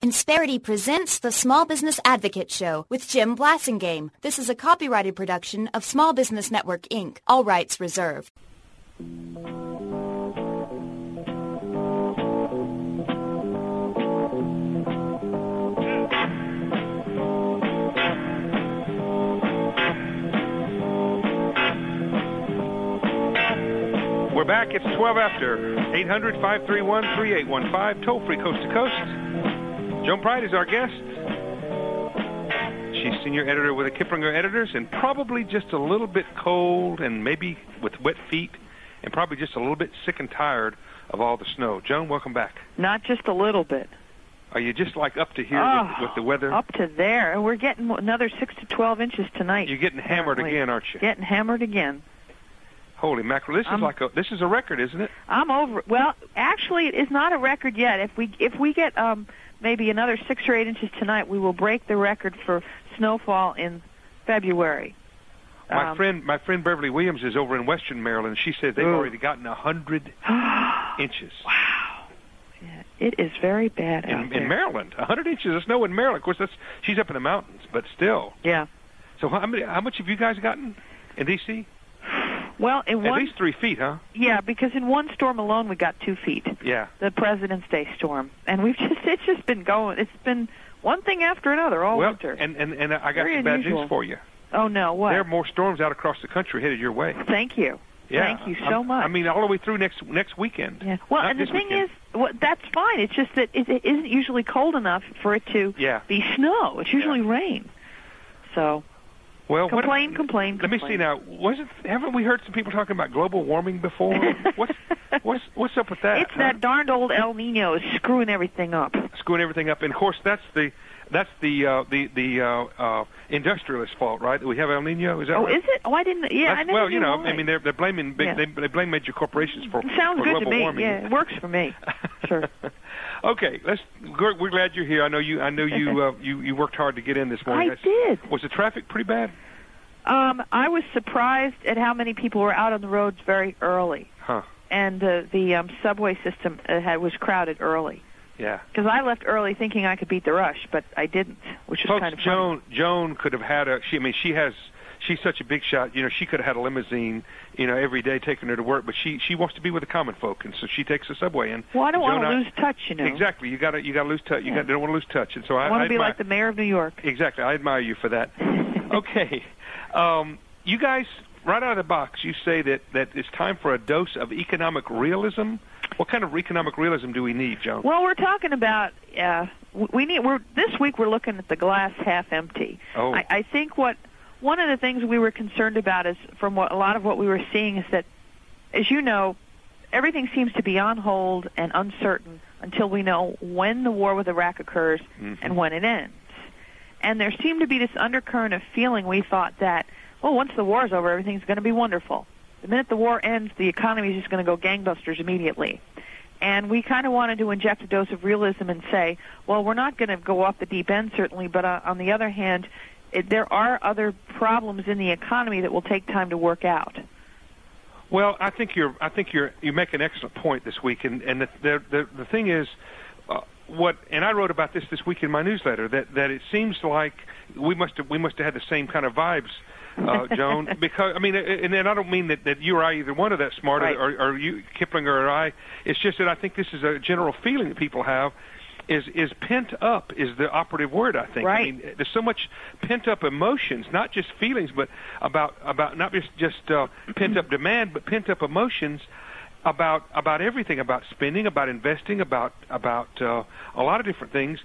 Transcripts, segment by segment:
Insperity presents the Small Business Advocate Show with Jim Blasingame. This is a copyrighted production of Small Business Network, Inc. All rights reserved. We're back. It's 12 after. 800-531-3815. Toll-free coast to coast. Joan Pride is our guest. She's senior editor with the Kiplinger Editors and probably just a little bit cold and maybe with wet feet and probably just a little bit sick and tired of all the snow. Joan, welcome back. Not just a little bit. Are you just like up to here with the weather? Up to there. And we're getting another 6 to 12 inches tonight. You're getting hammered again, aren't you? Getting hammered again. Holy mackerel! This is a record, isn't it? I'm over. Well, actually, it is not a record yet. If we get maybe another 6 or 8 inches tonight, we will break the record for snowfall in February. My friend Beverly Williams is over in Western Maryland. She said they've already gotten 100 inches. Wow! Yeah, it is very bad out there. In Maryland. 100 inches of snow in Maryland. Of course, she's up in the mountains, but still. Yeah. So how much have you guys gotten in D.C.? Well, at least 3 feet, huh? Yeah, because in one storm alone we got 2 feet. Yeah. The President's Day storm, and it's just been going. It's been one thing after another all winter. And I got some bad news for you. Oh no, what? There are more storms out across the country headed your way. Thank you. Yeah. Thank you so much. I mean, all the way through next weekend. Yeah. Well, and the thing is, that's fine. It's just that it isn't usually cold enough for it to be snow. It's usually rain. So. Well, complain. Let me see now. Haven't we heard some people talking about global warming before? What's up with that? It's that darned old El Nino is screwing everything up. And of course that's the industrialist fault, right? We have El Nino. Is that right? Is it? Oh, I didn't. Yeah, I never well, knew why. I mean, they're blaming they blame major corporations for sounds good global to me. warming. Yeah, it works for me. Sure. Okay, we're glad you're here. I know you worked hard to get in this morning. I did. Was the traffic pretty bad? I was surprised at how many people were out on the roads very early. Huh. And the subway system was crowded early. Yeah. Because I left early thinking I could beat the rush, but I didn't, which was kind of funny. Joan could have had she's such a big shot. You know, she could have had a limousine, every day taking her to work, but she wants to be with the common folk, and so she takes the subway in. Well, I don't want to lose touch, Exactly. You got to lose touch. You don't want to lose touch, and so I want to be like the mayor of New York. Exactly. I admire you for that. Okay. You guys, right out of the box, you say that it's time for a dose of economic realism. What kind of economic realism do we need, Joan? Well, we're talking about this week we're looking at the glass half empty. Oh. I think one of the things we were concerned about is a lot of what we were seeing is that, as you know, everything seems to be on hold and uncertain until we know when the war with Iraq occurs and when it ends. And there seemed to be this undercurrent of feeling we thought that, once the war is over, everything's going to be wonderful. The minute the war ends, the economy is just going to go gangbusters immediately. And we kind of wanted to inject a dose of realism and say, well, we're not going to go off the deep end, certainly, but on the other hand, there are other problems in the economy that will take time to work out. Well, I think you make an excellent point this week, and the thing is, and I wrote about this week in my newsletter that it seems like we must have had the same kind of vibes, Joan. Because I mean, and I don't mean that you or I either one of that smart, right, or you Kiplinger or I. It's just that I think this is a general feeling that people have. Is pent up is the operative word, I think. Right. I mean, there's so much pent up emotions, not just feelings, but about not just pent up demand, but pent up emotions about everything, about spending, about investing, about a lot of different things,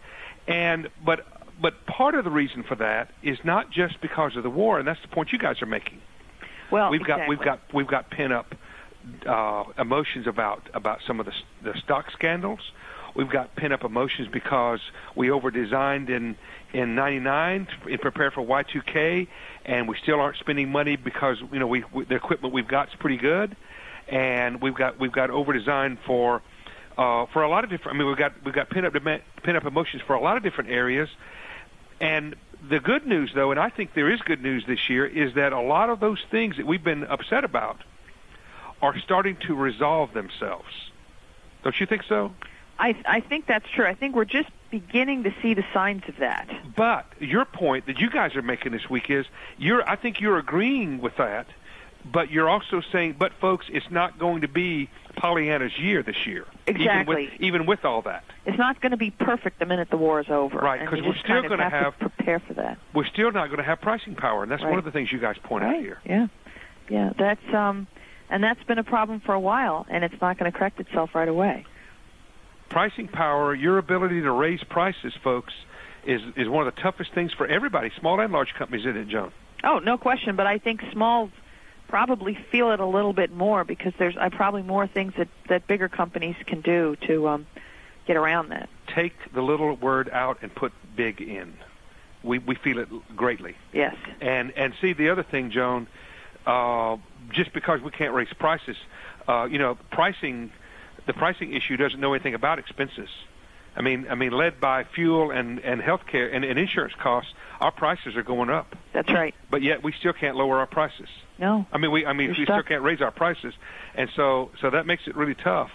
but part of the reason for that is not just because of the war, and that's the point you guys are making. Well, we've got pent up emotions about some of the stock scandals. We've got pent-up emotions because we over-designed in '99 to prepare for Y2K, and we still aren't spending money because the equipment we've got is pretty good, and we've got over-designed for a lot of different. I mean, we've got pent-up emotions for a lot of different areas, and the good news, though, and I think there is good news this year, is that a lot of those things that we've been upset about are starting to resolve themselves. Don't you think so? I think that's true. I think we're just beginning to see the signs of that. But your point that you guys are making this week is, I think you're agreeing with that, but you're also saying, but folks, it's not going to be Pollyanna's year this year. Exactly. Even with all that. It's not going to be perfect the minute the war is over. Right, because we're still going to have to prepare for that. We're still not going to have pricing power, and that's right. one of the things you guys point out here. Yeah. That's and that's been a problem for a while, and it's not going to correct itself right away. Pricing power, your ability to raise prices, folks, is one of the toughest things for everybody, small and large companies, isn't it, Joan? Oh, no question. But I think smalls probably feel it a little bit more because there's probably more things that bigger companies can do to get around that. Take the little word out and put big in. We feel it greatly. Yes. And see, the other thing, Joan, just because we can't raise prices, the pricing issue doesn't know anything about expenses. I mean, led by fuel and healthcare and insurance costs, our prices are going up. That's right. But yet we still can't lower our prices. No. We still can't raise our prices, and so that makes it really tough.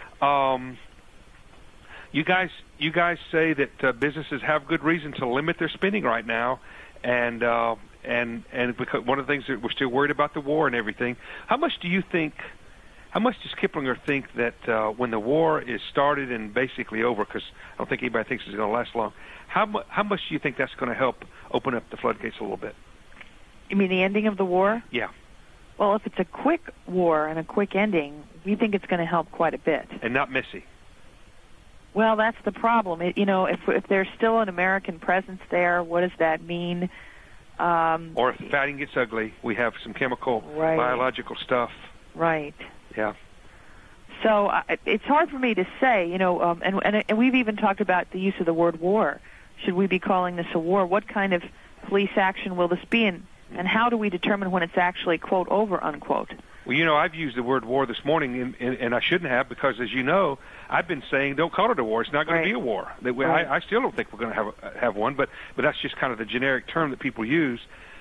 You guys say that businesses have good reason to limit their spending right now, and because one of the things that we're still worried about the war and everything. How much does Kiplinger think that when the war is started and basically over, because I don't think anybody thinks it's going to last long, how much do you think that's going to help open up the floodgates a little bit? You mean the ending of the war? Yeah. Well, if it's a quick war and a quick ending, we think it's going to help quite a bit. And not messy. Well, that's the problem. If there's still an American presence there, what does that mean? Or if fighting gets ugly, we have some chemical, biological stuff. Right. Yeah. So it's hard for me to say, and we've even talked about the use of the word war. Should we be calling this a war? What kind of police action will this be, and how do we determine when it's actually, quote, over, unquote? Well, I've used the word war this morning, and I shouldn't have, because, as you know, I've been saying don't call it a war. It's not going to be a war. I still don't think we're going to have one, but that's just kind of the generic term that people use.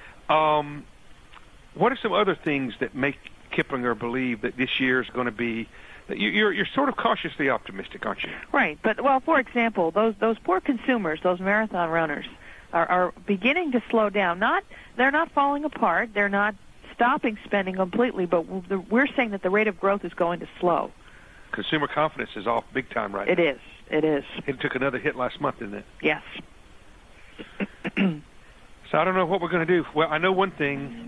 What are some other things that make Kiplinger believe that this year is going to be? You're sort of cautiously optimistic, aren't you? Right, but for example, those poor consumers, those marathon runners, are beginning to slow down. They're not falling apart. They're not stopping spending completely, but we're saying that the rate of growth is going to slow. Consumer confidence is off big time right now. It is. It took another hit last month, didn't it? Yes. So I don't know what we're going to do. Well, I know one thing.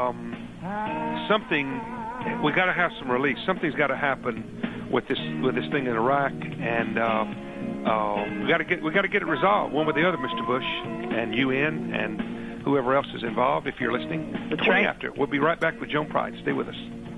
We got to have some relief. Something's got to happen with this thing in Iraq, and we got to get it resolved one way or the other, Mr. Bush and UN and whoever else is involved. If you're listening, that's right. After we'll be right back with Joan Pride. Stay with us.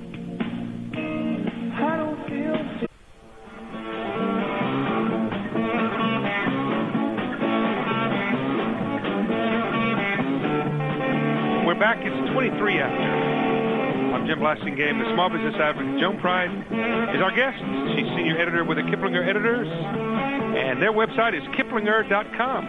We're back. It's 23 after. I'm Jim Blasingame, the small business advocate. Joan Pride is our guest. She's senior editor with the Kiplinger Editors, and their website is kiplinger.com,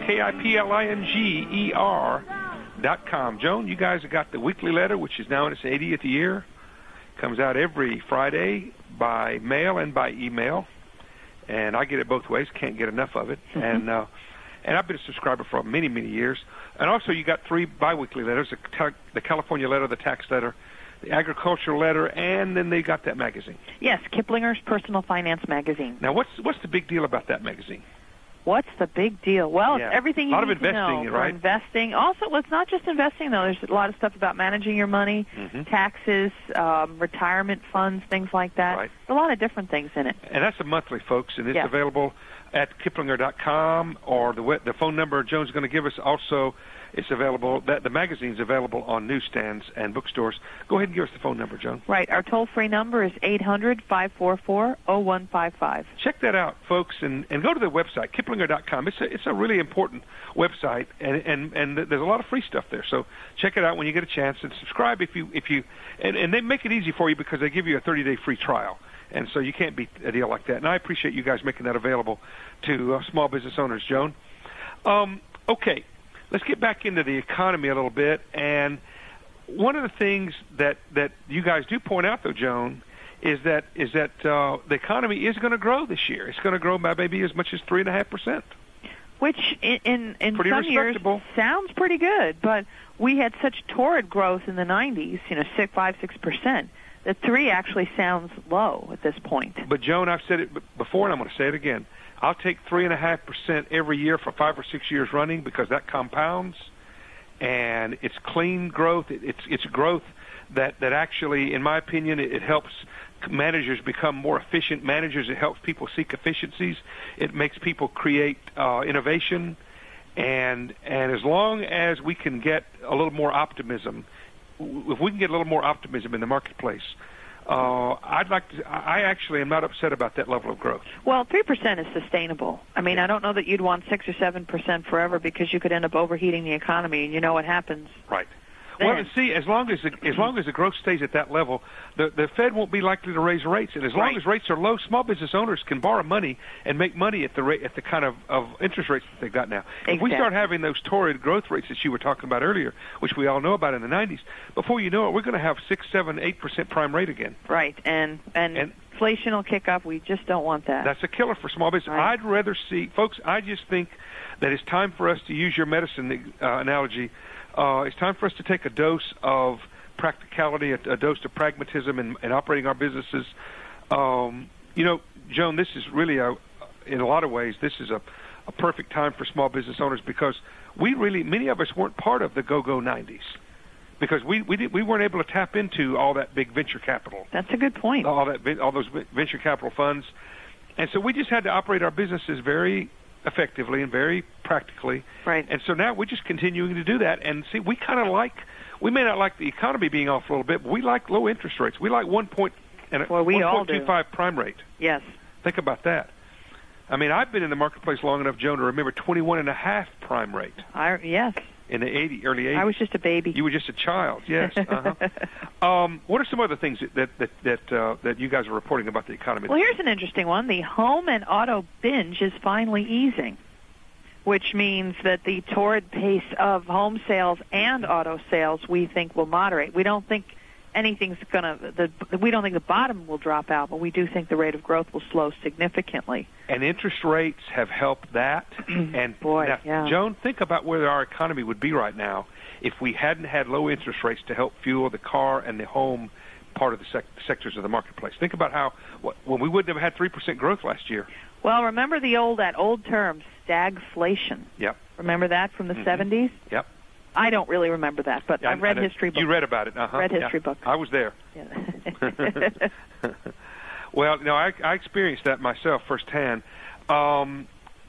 KIPLINGER.com. Joan, you guys have got the weekly letter, which is now in its 80th year. Comes out every Friday by mail and by email, and I get it both ways. Can't get enough of it. And I've been a subscriber for many, many years. And also, you got 3 biweekly letters: the California letter, the tax letter, the agricultural letter, and then they got that magazine. Yes, Kiplinger's Personal Finance Magazine. Now, what's the big deal about that magazine? What's the big deal? Well, it's everything you need to know for investing. Also, it's not just investing, though. There's a lot of stuff about managing your money, taxes, retirement funds, things like that. Right. There's a lot of different things in it. And that's a monthly, folks, and it's available at kiplinger.com, or the phone number Joan's going to give us. Also, it's available. The magazine's available on newsstands and bookstores. Go ahead and give us the phone number, Joan. Right. Our toll-free number is 800-544-0155. Check that out, folks, and go to the website, kiplinger.com. It's a really important website, and there's a lot of free stuff there. So check it out when you get a chance, and subscribe if you and they make it easy for you because they give you a 30-day free trial. And so you can't beat a deal like that. And I appreciate you guys making that available to small business owners, Joan. Okay, let's get back into the economy a little bit. And one of the things that you guys do point out, though, Joan, is that the economy is going to grow this year. It's going to grow by maybe as much as 3.5%. which in pretty some years sounds pretty good. But we had such torrid growth in the 90s, 5-6%. The 3 actually sounds low at this point. But Joan, I've said it before, and I'm going to say it again. I'll take 3.5% every year for 5 or 6 years running because that compounds, and it's clean growth. It's growth that actually, in my opinion, it helps managers become more efficient managers. It helps people seek efficiencies. It makes people create innovation, and as long as we can get a little more optimism, if we can get a little more optimism in the marketplace, I actually am not upset about that level of growth. Well, 3% is sustainable. I mean, I don't know that you'd want 6 or 7% forever because you could end up overheating the economy, and you know what happens. Right. Well, see, as long as the growth stays at that level, the Fed won't be likely to raise rates, and as long as rates are low, small business owners can borrow money and make money at the kind of interest rates that they've got now. Exactly. If we start having those torrid growth rates that you were talking about earlier, which we all know about in the 90s, before you know it, we're going to have 6, 7, 8% prime rate again. Right, and inflation will kick up. We just don't want that. That's a killer for small business. Right. I'd rather see, folks. I just think that it's time for us to use your medicine analogy. It's time for us to take a dose of practicality, a dose of pragmatism in operating our businesses. Joan, this is really, in a lot of ways, this is a perfect time for small business owners because many of us weren't part of the go-go 90s because we weren't able to tap into all that big venture capital. That's a good point. All those venture capital funds. And so we just had to operate our businesses very effectively and very practically. Right. And so now we're just continuing to do that. And see, we may not like the economy being off a little bit, but we like low interest rates. We like 1.25 prime rate. Yes. Think about that. I mean, I've been in the marketplace long enough, Joan, to remember 21.5 prime rate. Yes. In the early 80s. I was just a baby. You were just a child, yes. What are some other things that you guys are reporting about the economy? Well, here's an interesting one. The home and auto binge is finally easing, which means that the torrid pace of home sales and auto sales we think will moderate. We don't think we don't think the bottom will drop out, but we do think the rate of growth will slow significantly. And interest rates have helped that. And boy, now, Joan, think about where our economy would be right now if we hadn't had low interest rates to help fuel the car and the home part of the sectors of the marketplace. Think about when we wouldn't have had 3% growth last year. Well, remember that old term, stagflation. Yep. Remember that from the 70s? Yep. I don't really remember that, but I've read history books. You read about it, Read history books. I was there. Yeah. Well, no, I experienced that myself firsthand. But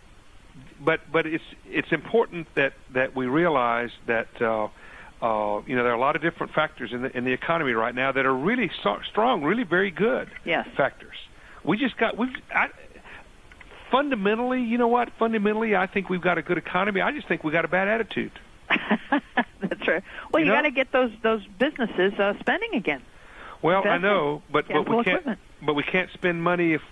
it's important that we realize that there are a lot of different factors in the economy right now that are really strong, really very good factors. Fundamentally, you know what? Fundamentally, I think we've got a good economy. I just think we've got a bad attitude. That's right. Well, you got to get those businesses spending again. Well, I know, but we can't. Equipment. But we can't spend money if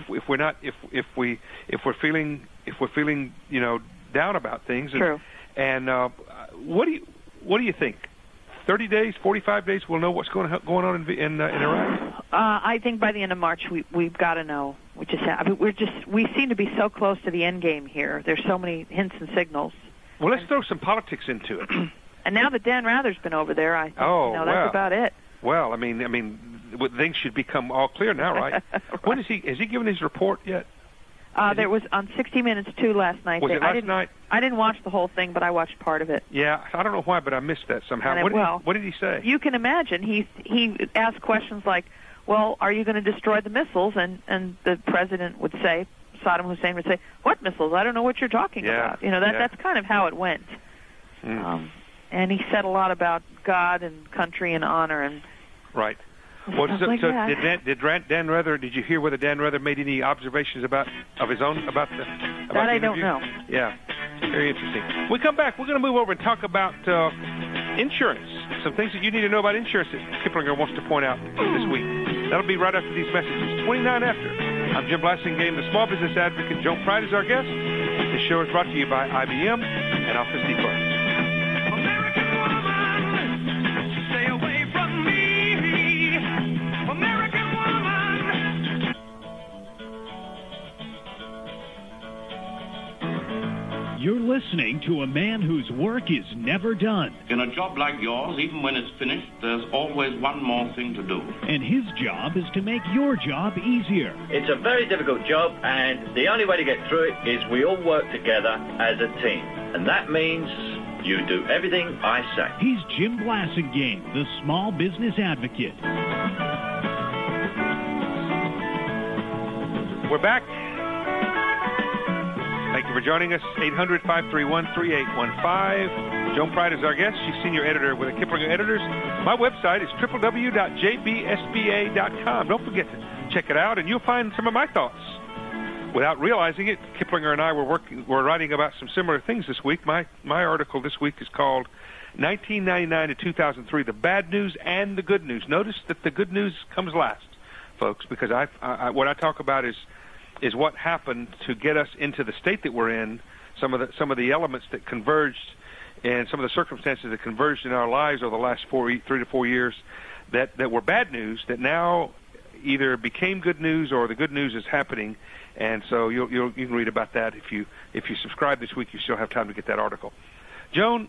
we're feeling down about things. True. And what do you think? 30 days, 45 days, we'll know what's going on in Iraq. I think by the end of March we've got to know. We seem to be so close to the end game here. There's so many hints and signals. Well, let's throw some politics into it. And now that Dan Rather's been over there, I think that's about it. Well, I mean, things should become all clear now, right? Right. When has he given his report yet? There was on 60 Minutes 2 last night. Was it last night? I didn't watch the whole thing, but I watched part of it. Yeah, I don't know why, but I missed that somehow. What did he say? You can imagine he asked questions like, "Well, are you going to destroy the missiles?" And the president would say, Saddam Hussein would say, "What missiles? I don't know what you're talking about." That's kind of how it went. And he said a lot about God and country and honor and right. Well, did Dan Rather? Did you hear whether Dan Rather made any observations of his own about the I don't know. Yeah, very interesting. When we come back, we're going to move over and talk about insurance. Some things that you need to know about insurance that Kiplinger wants to point out this week. That'll be right after these messages. 29 after. I'm Jim Blasingame, the small business advocate. Joan Pride is our guest. This show is brought to you by IBM and Office Depot. You're listening to a man whose work is never done. In a job like yours, even when it's finished, there's always one more thing to do. And his job is to make your job easier. It's a very difficult job, and the only way to get through it is we all work together as a team. And that means you do everything I say. He's Jim Blasingame, the small business advocate. We're back. Thank you for joining us. 800-531-3815. Joan Pride is our guest. She's senior editor with the Kiplinger Editors. My website is www.jbsba.com. Don't forget to check it out, and you'll find some of my thoughts. Without realizing it, Kiplinger and I were writing about some similar things this week. My article this week is called 1999 to 2003, The Bad News and the Good News. Notice that the good news comes last, folks, because what I talk about is what happened to get us into the state that we're in, some of the elements that converged and some of the circumstances that converged in our lives over the last 3 to 4 years that were bad news that now either became good news or the good news is happening. And so you can read about that if you subscribe this week. You still have time to get that article. Joan,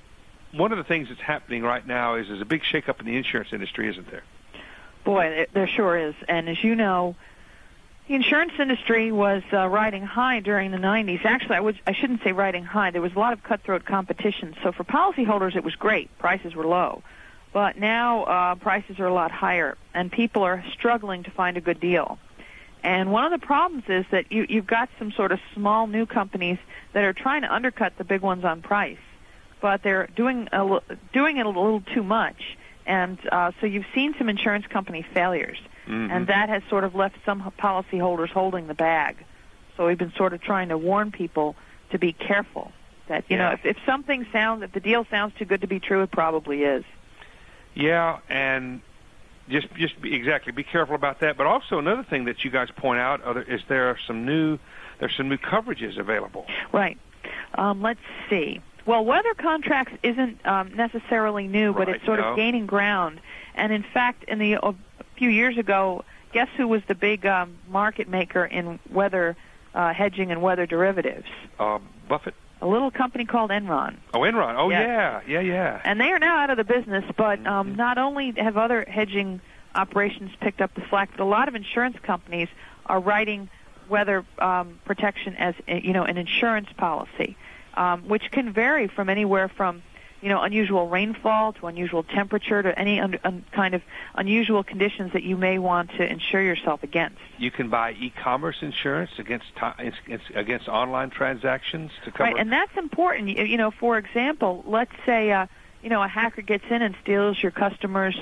one of the things that's happening right now is there's a big shakeup in the insurance industry, isn't there? Boy, there sure is. And as you know, the insurance industry was riding high during the 90s. Actually, I shouldn't say riding high. There was a lot of cutthroat competition. So for policyholders, it was great. Prices were low. But now prices are a lot higher, and people are struggling to find a good deal. And one of the problems is that you've got some sort of small new companies that are trying to undercut the big ones on price, but they're doing it a little too much. And so you've seen some insurance company failures. Mm-hmm. And that has sort of left some policyholders holding the bag. So we've been sort of trying to warn people to be careful. That, you know, if the deal sounds too good to be true, it probably is. Yeah, and just be careful about that. But also another thing that you guys point out is there's some new coverages available. Right. Let's see. Well, weather contracts isn't necessarily new, but it's sort of gaining ground. And in fact, a few years ago, guess who was the big market maker in weather hedging and weather derivatives? Buffett. A little company called Enron. Oh, Enron. Oh, yes. Yeah. And they are now out of the business, but not only have other hedging operations picked up the slack, but a lot of insurance companies are writing weather protection as, an insurance policy, which can vary from anywhere from unusual rainfall to unusual temperature to any kind of unusual conditions that you may want to insure yourself against. You can buy e-commerce insurance against online transactions to cover. Right, and that's important. For example, let's say a hacker gets in and steals your customers'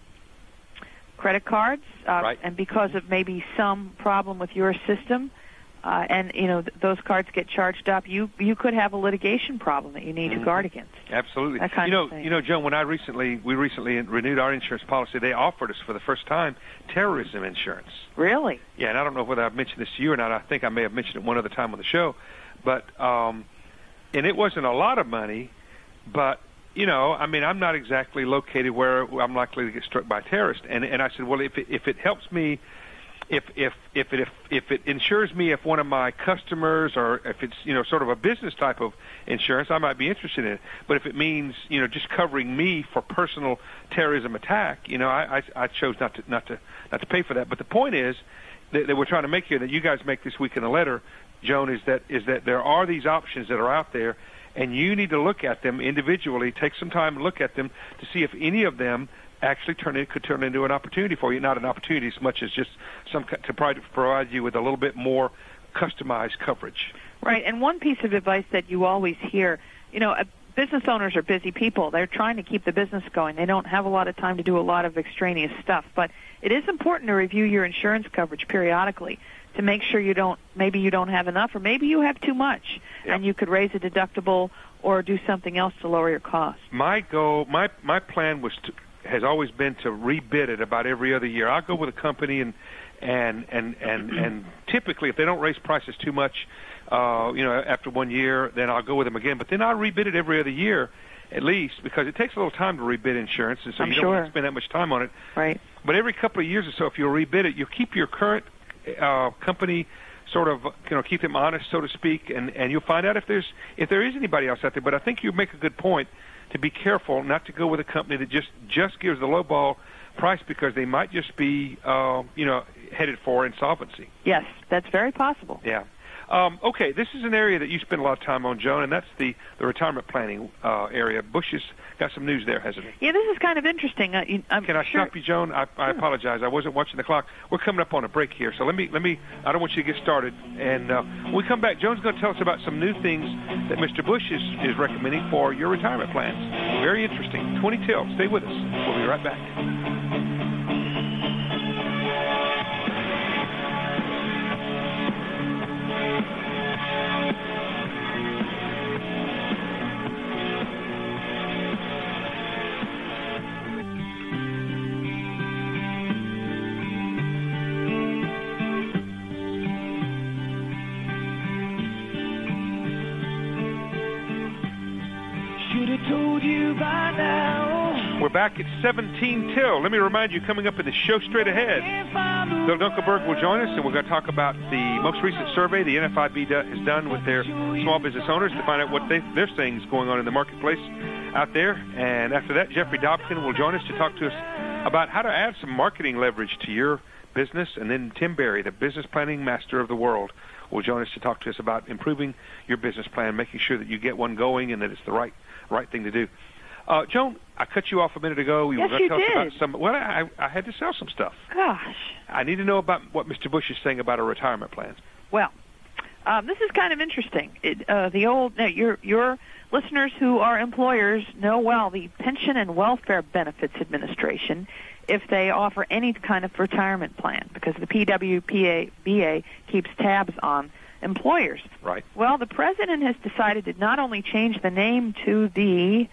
credit cards, right. And because of maybe some problem with your system, and those cards get charged up, you could have a litigation problem that you need to guard against. Absolutely. That kind of thing. Joan, when we recently renewed our insurance policy, they offered us for the first time terrorism insurance. Really? Yeah, and I don't know whether I've mentioned this to you or not. I think I may have mentioned it one other time on the show, but and it wasn't a lot of money, but I'm not exactly located where I'm likely to get struck by a terrorist, and I said, well, if it helps me. If it insures me if one of my customers, or if it's sort of a business type of insurance, I might be interested in it. But if it means just covering me for personal terrorism attack, I chose not to pay for that. But the point is that we're trying to make here, that you guys make this week in the letter, Joan, is that there are these options that are out there, and you need to look at them individually. Take some time to look at them to see if any of them actually could turn into an opportunity for you. Not an opportunity as much as just to provide you with a little bit more customized coverage. Right, and one piece of advice that you always hear, business owners are busy people. They're trying to keep the business going. They don't have a lot of time to do a lot of extraneous stuff. But it is important to review your insurance coverage periodically to make sure maybe you don't have enough, or maybe you have too much, and you could raise a deductible or do something else to lower your costs. My plan has always been to rebid it about every other year. I'll go with a company and typically if they don't raise prices too much, after 1 year, then I'll go with them again. But then I'll rebid it every other year at least, because it takes a little time to rebid insurance, and so you don't want to spend that much time on it. Right. But every couple of years or so, if you'll rebid it, you'll keep your current company sort of keep them honest, so to speak, and you'll find out if there is anybody else out there. But I think you make a good point to be careful not to go with a company that just gives the low ball price because they might just be headed for insolvency. Yes, that's very possible. Yeah. Okay, this is an area that you spend a lot of time on, Joan, and that's the retirement planning area. Bush has got some news there, hasn't he? Yeah, this is kind of interesting. Can I stop you, Joan? I apologize. I wasn't watching the clock. We're coming up on a break here, so let me. I don't want you to get started. And when we come back, Joan's going to tell us about some new things that Mr. Bush is recommending for your retirement plans. Very interesting. 20 till. Stay with us. We'll be right back. We're back at 17 till. Let me remind you, coming up in the show straight ahead, Bill Dunkelberg will join us, and we're going to talk about the most recent survey the NFIB has done with their small business owners to find out what they're saying is going on in the marketplace out there. And after that, Jeffrey Dobkin will join us to talk to us about how to add some marketing leverage to your business. And then Tim Berry, the business planning master of the world, will join us to talk to us about improving your business plan, making sure that you get one going and that it's the right thing to do. Joan, I cut you off a minute ago. Yes, were going to tell did. us about some. Well, I had to sell some stuff. Gosh. I need to know about what Mr. Bush is saying about our retirement plans. Well, this is kind of interesting. Your listeners who are employers know well the Pension and Welfare Benefits Administration if they offer any kind of retirement plan, because the PWPA keeps tabs on employers. Right. Well, the president has decided to not only change the name to the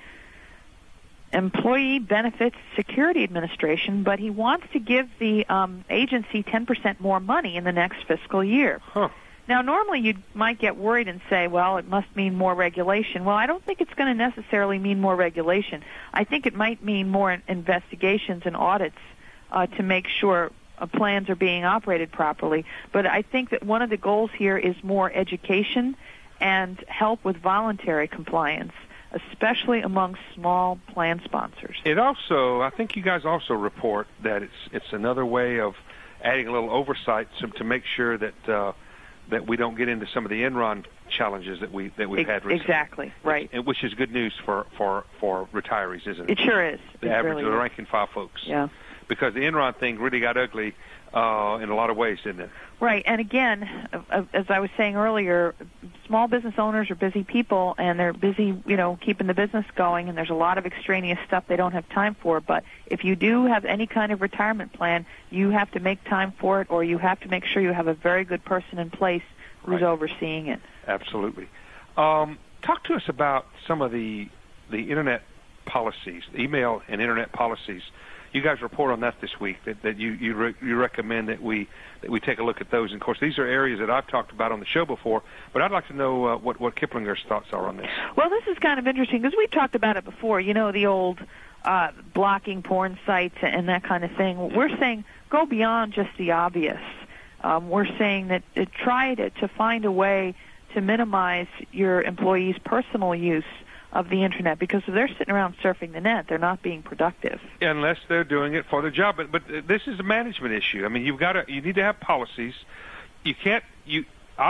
Employee Benefits Security Administration, but he wants to give the agency 10% more money in the next fiscal year. Huh. Now, normally you might get worried and say, well, it must mean more regulation. Well, I don't think it's going to necessarily mean more regulation. I think it might mean more investigations and audits to make sure plans are being operated properly. But I think that one of the goals here is more education and help with voluntary compliance, especially among small plan sponsors. It also, I think you guys also report that it's another way of adding a little oversight to make sure that that we don't get into some of the Enron challenges that we've had recently. Exactly, right. Which is good news for retirees, isn't it? It sure is. The average, the rank and file folks. Yeah. Because the Enron thing really got ugly in a lot of ways, didn't it? Right, and again, as I was saying earlier, small business owners are busy people, and they're busy, keeping the business going, and there's a lot of extraneous stuff they don't have time for. But if you do have any kind of retirement plan, you have to make time for it, or you have to make sure you have a very good person in place who's overseeing it. Absolutely. Talk to us about some of the Internet policies, email and Internet policies. You guys report on that this week, that you recommend that we take a look at those. And, of course, these are areas that I've talked about on the show before, but I'd like to know what Kiplinger's thoughts are on this. Well, this is kind of interesting because we've talked about it before, the old blocking porn sites and that kind of thing. We're saying go beyond just the obvious. We're saying that try to find a way to minimize your employees' personal use of the Internet, because if they're sitting around surfing the net, they're not being productive. Unless they're doing it for their job. But this is a management issue. I mean, you need to have policies. You can't, in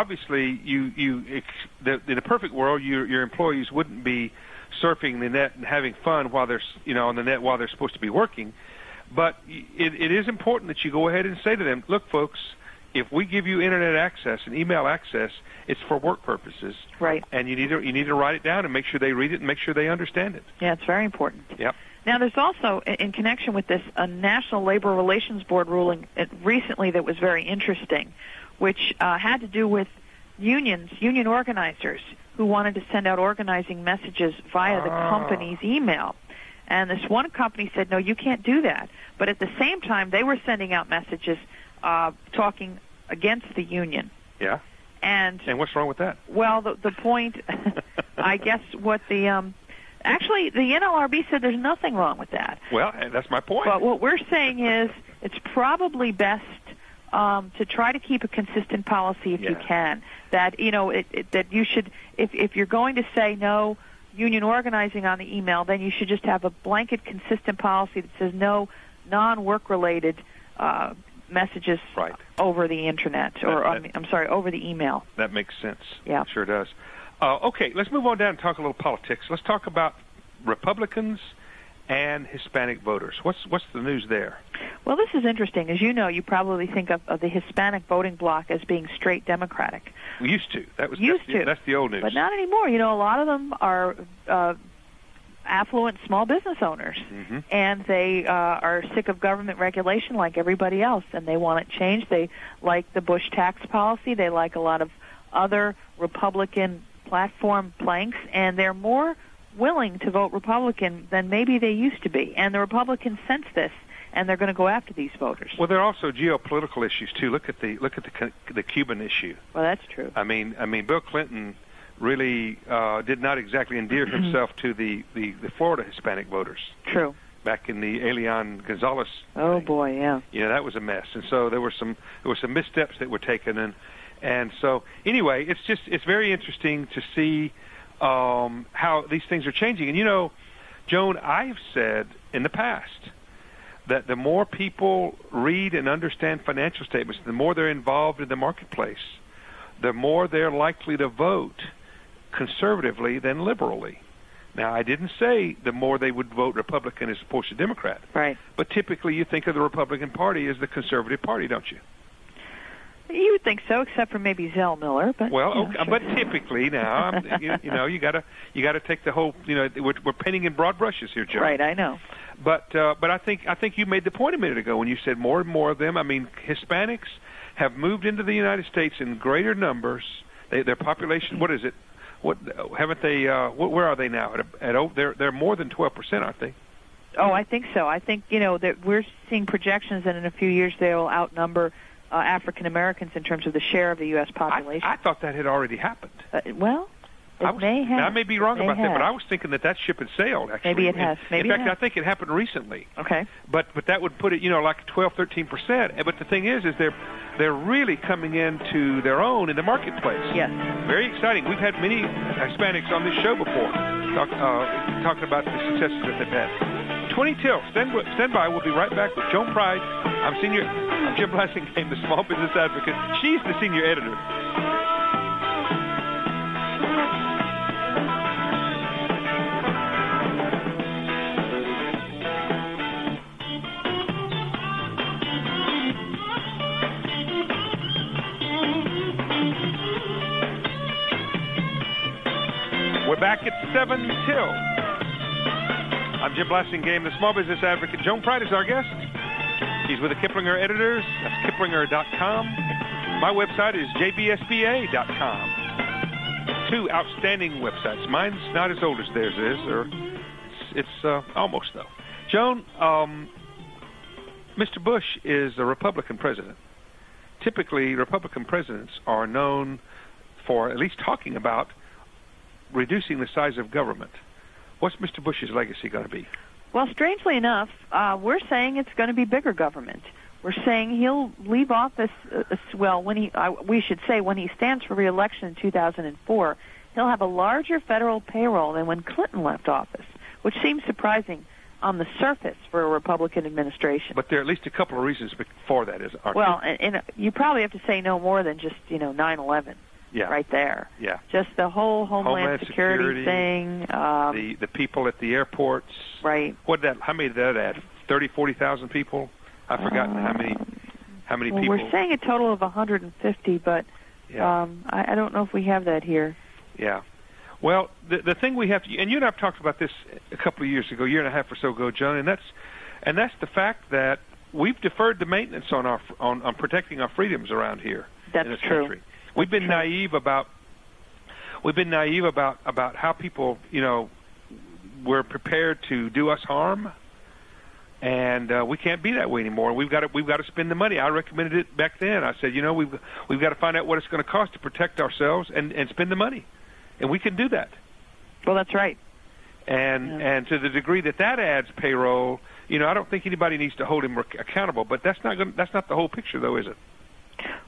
the perfect world, your employees wouldn't be surfing the net and having fun while they're, on the net while they're supposed to be working. But it is important that you go ahead and say to them, look, folks, if we give you Internet access and email access, it's for work purposes. Right. And you need to write it down and make sure they read it and make sure they understand it. Yeah, it's very important. Yep. Now, there's also, in connection with this, a National Labor Relations Board ruling recently that was very interesting, which had to do with union organizers who wanted to send out organizing messages via the company's email. And this one company said, no, you can't do that. But at the same time, they were sending out messages talking against the union. Yeah. And what's wrong with that? Well, the point, I guess, what actually, the NLRB said there's nothing wrong with that. Well, that's my point. But what we're saying is it's probably best to try to keep a consistent policy if you can. That that you should, if you're going to say no union organizing on the email, then you should just have a blanket consistent policy that says no non-work related messages over the internet over the email. That makes sense. Yeah, it sure does. Okay, let's move on down and talk a little politics. Let's talk about Republicans and Hispanic voters. What's the news there? Well, this is interesting. As you know, you probably think of the Hispanic voting bloc as being straight Democratic. We used to. That's the old news. But not anymore. You know, a lot of them are affluent small business owners, and they are sick of government regulation like everybody else, and they want it changed. They like the Bush tax policy. They like a lot of other Republican platform planks, and they're more willing to vote Republican than maybe they used to be. And the Republicans sense this, and they're going to go after these voters. Well, there are also geopolitical issues too. Look at the Cuban issue. Well, that's true. I mean, Bill Clinton really did not exactly endear himself to the Florida Hispanic voters. True. Back in the Elian Gonzalez. Oh boy, yeah. You know, that was a mess, and so there were some missteps that were taken, and so anyway, it's very interesting to see how these things are changing. And you know, Joan, I've said in the past that the more people read and understand financial statements, the more they're involved in the marketplace, the more they're likely to vote conservatively than liberally. Now, I didn't say the more they would vote Republican as opposed to Democrat. Right. But typically you think of the Republican Party as the conservative party, don't you? You would think so, except for maybe Zell Miller. But but typically now, you got to take the whole. You know, we're painting in broad brushes here, Joe. Right, I know. But I think you made the point a minute ago when you said more and more of them. I mean, Hispanics have moved into the United States in greater numbers. Their population, what is it? What haven't they? Where are they now? They're more than 12%, aren't they? Oh, I think so. I think that we're seeing projections that in a few years they will outnumber African Americans in terms of the share of the U.S. population. I thought that had already happened. May have. I may be wrong about that, but I was thinking that ship had sailed, actually. Maybe it has. In fact, I think it happened recently. Okay. But that would put it, like 12, 13%. But the thing is they're really coming into their own in the marketplace. Yes. Very exciting. We've had many Hispanics on this show before talking about the successes that they've had. 20 till. Stand by. We'll be right back with Joan Pride. I'm Jim Blasingame, the Small Business Advocate. She's the senior editor. We're back at 7 till. I'm Jim Blasingame, the Small Business Advocate. Joan Pride is our guest. She's with the Kiplinger Editors. That's Kiplinger.com. My website is jbsba.com. Two outstanding websites. Mine's not as old as theirs is, or it's almost, though. Joan, Mr. Bush is a Republican president. Typically, Republican presidents are known for at least talking about reducing the size of government. What's Mr. Bush's legacy going to be? Well, strangely enough, we're saying it's going to be bigger government. We're saying he'll leave office, when he stands for re-election in 2004, he'll have a larger federal payroll than when Clinton left office, which seems surprising on the surface for a Republican administration. But there are at least a couple of reasons for that, aren't there? Well, and you probably have to say no more than just, 9/11. Yeah. Right there. Yeah. Just the whole Homeland Security thing. The people at the airports. Right. How many did that add? 30, 40,000 people? I've forgotten how many people. We're saying a total of 150, but I don't know if we have that here. Yeah. Well, the thing we have to, and you and I have talked about this a couple of years ago, year and a half or so ago, John, and that's the fact that we've deferred the maintenance on protecting our freedoms around here. That's in this true. country. We've been naive about how people, were prepared to do us harm, and we can't be that way anymore. We've got to spend the money. I recommended it back then. I said, we've got to find out what it's going to cost to protect ourselves and spend the money, and we can do that. Well, that's right. And to the degree that adds payroll, I don't think anybody needs to hold him accountable. But that's not the whole picture, though, is it?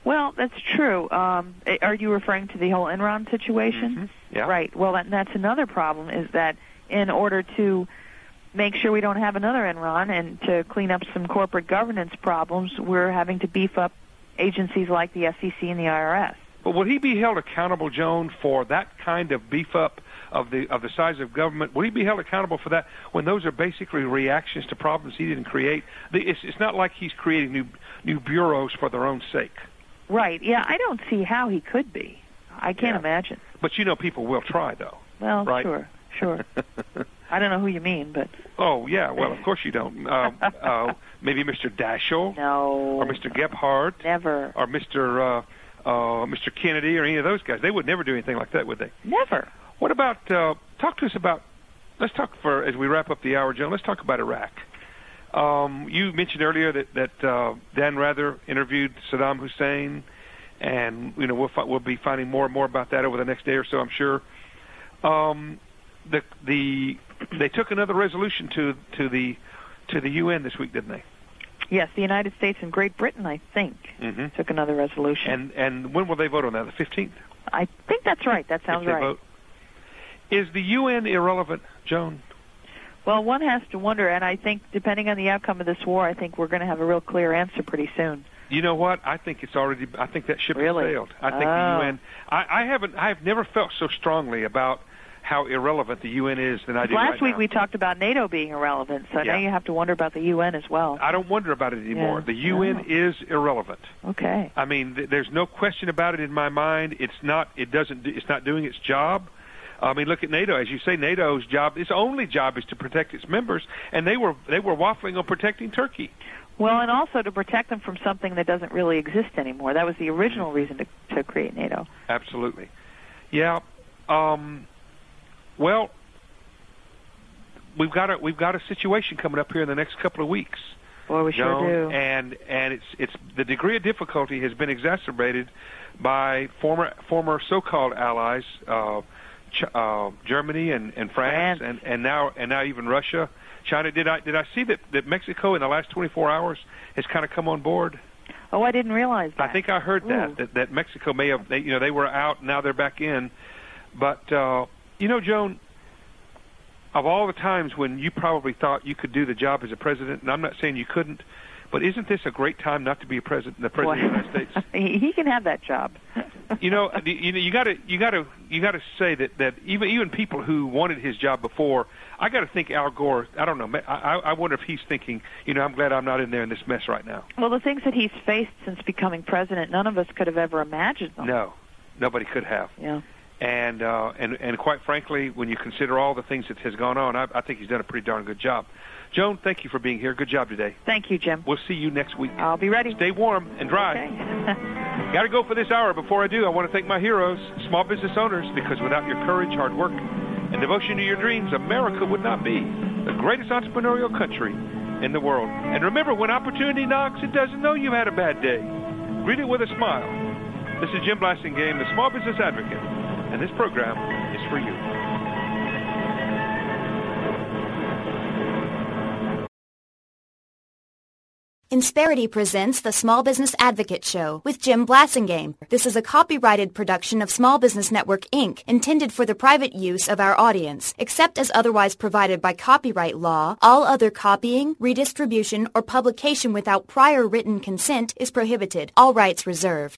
Well, that's true. Are you referring to the whole Enron situation? Mm-hmm. Yeah. Right. Well, that's another problem, is that in order to make sure we don't have another Enron and to clean up some corporate governance problems, we're having to beef up agencies like the SEC and the IRS. But would he be held accountable, Joan, for that kind of beef up of the size of government? Would he be held accountable for that when those are basically reactions to problems he didn't create? It's not like he's creating new bureaus for their own sake. Right. Yeah, I don't see how he could be. I can't imagine. But people will try, though. Well, right? Sure. I don't know who you mean, but... Oh, yeah, well, of course you don't. Maybe Mr. Daschle? No. Or Mr. Gebhardt? Never. Or Mr. Kennedy or any of those guys. They would never do anything like that, would they? Never. What about, talk to us about, let's talk as we wrap up the hour, Joan, let's talk about Iraq. You mentioned earlier that Dan Rather interviewed Saddam Hussein, and, we'll be finding more and more about that over the next day or so, I'm sure. They took another resolution to the UN this week, didn't they? Yes, the United States and Great Britain, I think, took another resolution. And when will they vote on that? The 15th? I think that's right. That sounds right. Vote. Is the UN irrelevant, Joan? Well, one has to wonder, and I think depending on the outcome of this war, I think we're going to have a real clear answer pretty soon. You know what? I think that ship has sailed. I think the UN. I've never felt so strongly about how irrelevant the UN is than I do right now. Last week we talked about NATO being irrelevant, so now you have to wonder about the UN as well. I don't wonder about it anymore. Yeah. The UN is irrelevant. Okay. I mean, there's no question about it in my mind. It's not doing its job. I mean, look at NATO. As you say, NATO's job, its only job is to protect its members, and they were waffling on protecting Turkey. Well, and also to protect them from something that doesn't really exist anymore. That was the original reason to create NATO. Absolutely. Yeah. Well, we've got a situation coming up here in the next couple of weeks. Boy, we sure do. And it's the degree of difficulty has been exacerbated by former so-called allies, Germany and France. and now even Russia, China. Did I see that Mexico in the last 24 hours has kind of come on board? Oh, I didn't realize that. I think I heard that Mexico may have they were out, now they're back in, but. Joan, of all the times when you probably thought you could do the job as a president, and I'm not saying you couldn't, but isn't this a great time not to be the president of the United States? He can have that job. You got to say that even people who wanted his job before, I got to think Al Gore. I don't know. I wonder if he's thinking, I'm glad I'm not in there in this mess right now. Well, the things that he's faced since becoming president, none of us could have ever imagined them. No, nobody could have. Yeah. And quite frankly, when you consider all the things that has gone on, I think he's done a pretty darn good job. Joan, thank you for being here. Good job today. Thank you, Jim. We'll see you next week. I'll be ready. Stay warm and dry. Okay. Got to go for this hour. Before I do, I want to thank my heroes, small business owners, because without your courage, hard work, and devotion to your dreams, America would not be the greatest entrepreneurial country in the world. And remember, when opportunity knocks, it doesn't know you've had a bad day. Greet it with a smile. This is Jim Blasingame, the Small Business Advocate, and this program is for you. Insperity presents the Small Business Advocate Show with Jim Blasingame. This is a copyrighted production of Small Business Network, Inc., intended for the private use of our audience. Except as otherwise provided by copyright law, all other copying, redistribution, or publication without prior written consent is prohibited. All rights reserved.